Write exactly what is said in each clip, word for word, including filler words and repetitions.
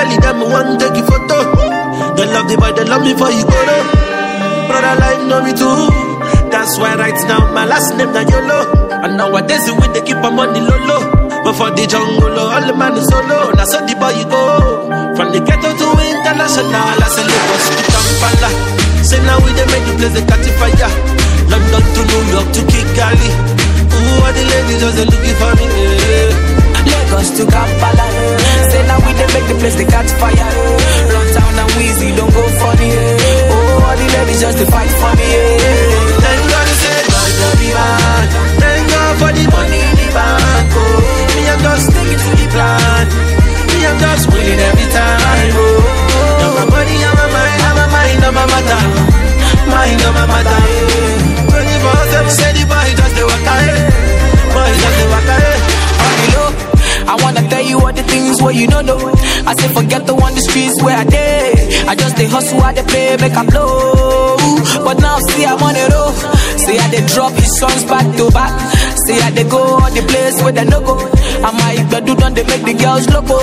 Charlie, them want take you photo. They love the boy, they love me for you go though. Brother life know me too. That's why right now my last name na YOLO. And nowadays we they keep my money low low. But for the jungle, all the man is solo. Now so the boy you go. From the ghetto to international, I say Lagos to Kampala. Say now we they make the place they catch fire. London to New York to Kigali. Ooh, all the ladies just they looking for me. Yeah. Lagos to Kampala. Say now we they make the place they catch fire. Run town and Weezy don't go funny. Oh, all the ladies just they fight for me. Thank God say God no be bad. Thank God for the money in the bank. Oh, me I'm just sticking to the plan. Me I'm just winning every time. Oh, now my money on my mind, on my mind, on my matter, mind on my matter. twenty-four seven say the boy just the waka, boy just the waka. On the low, I wanna tell you all the things where you don't know. I say forget the one the streets where I did. I just they hustle, I they play, make a blow. But now see I'm on the road. See how they drop his songs back to back. See how they go all the place where they no go. I might but do done they make the girls loco.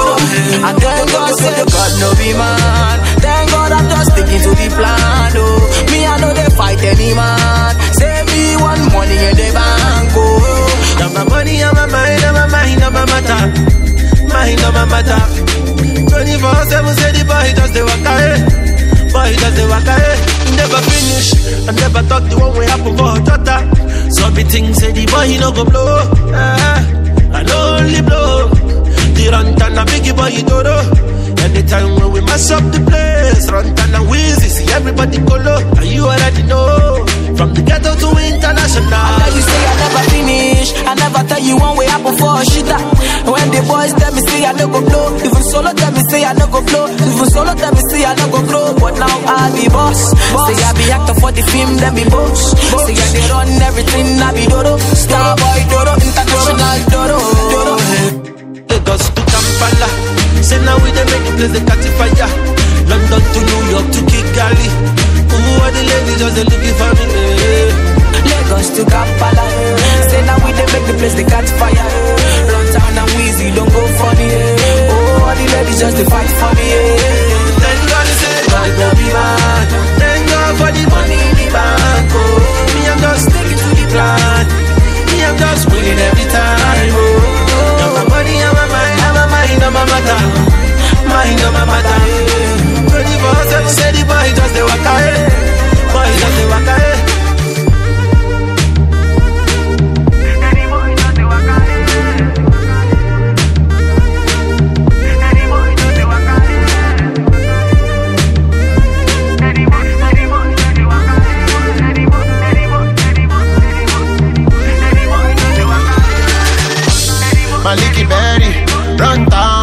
And thank God say God no be man. Thank God I'm just sticking to the plan. Oh, me I know they fight any man. Say me one money in the bank. Oh, now my money on my mind, on my mind, on my matter, mind on my matter. twenty-four seven say the boy just the waka, eh. Boy just the waka, eh. Never finish, I never thought the one way happen for a daughter. So be things say the boy he no go blow, ah, I no only blow. The Rantan a biggie boy he do do. Anytime when we mash up the place, Rantan and Weezy, see everybody go low. And you already know, from the ghetto to international. I tell you say I never finish, I never tell you one way happen for a shitter. When the boys tell me say I no go blow, even solo tell me say I no go blow, even solo tell me say I no go grow. But now I be boss, boss. Say I be actor for the film, then be boss. Say I they run everything, I be Dodo, star boy Dodo, international Dodo, Dodo. Lagos to Kampala, say now we they make the place they catch fire. London to New York to Kigali. Ooh, all the ladies just they looking for me. Yeah. Lagos to Kampala, say now we they make the place they catch fire. Run town and Weezy don't go funny. Oh, all the ladies just they fight for me. Thank God say God no be bad. Thank God for the money in the bank. Oh, me I'm just sticking to the plan. Me I'm just winning every time. Oh, now my money on my mind, on my mind, on my matter, mind on my matter. twenty-four seven say the boy just the waka, eh. Boy just the waka, eh. Maliki Berry, run down.